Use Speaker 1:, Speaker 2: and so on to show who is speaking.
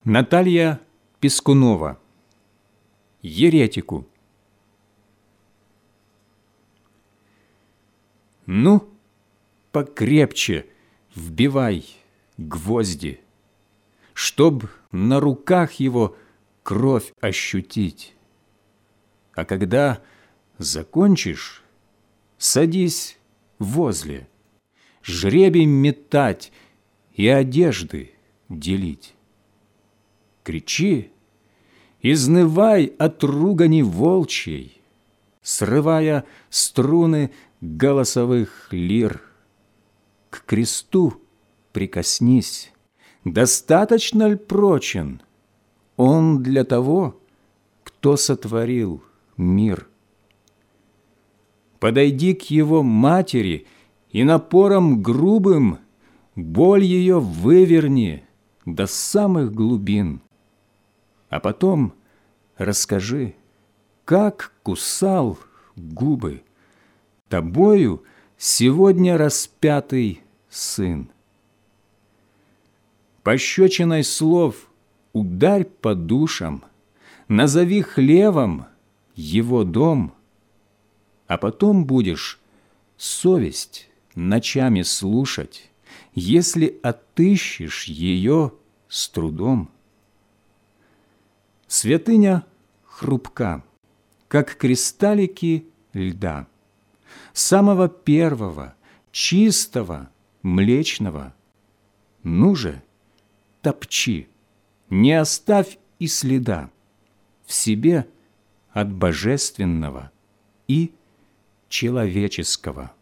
Speaker 1: Наталья Пискунова. Еретику. Ну, покрепче вбивай гвозди, чтоб на руках его кровь ощутить. А когда закончишь, садись возле, жребий метать и одежды делить. Кричи, изнывай от ругани волчьей, срывая струны голосовых лир. К кресту прикоснись, достаточно ль прочен он для того, кто сотворил мир? Подойди к его матери и напором грубым боль ее выверни до самых глубин. А потом расскажи, как кусал губы тобою сегодня распятый сын. Пощечиной слов ударь по душам, назови хлевом его дом, а потом будешь совесть ночами слушать, если отыщешь ее с трудом. Святыня хрупка, как кристаллики льда, самого первого, чистого, млечного. Ну же, топчи, не оставь и следа в себе от божественного и человеческого.